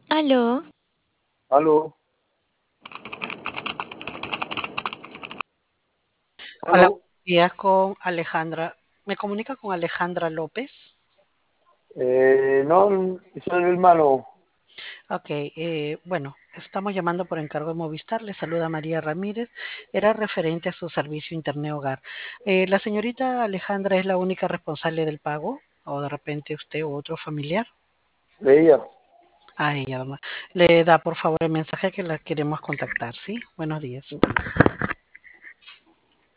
Aló, Aló, Hola, aló. buenos días con Alejandra. ¿Me comunica con Alejandra López? No, soy el hermano. Ok, bueno, estamos llamando por encargo de Movistar. Le saluda María Ramírez. Era referente a su servicio Internet Hogar. ¿La señorita Alejandra es la única responsable del pago? ¿O de repente usted u otro familiar? De ella. A ella, mamá. Le da por favor el mensaje que la queremos contactar, ¿sí? Buenos días.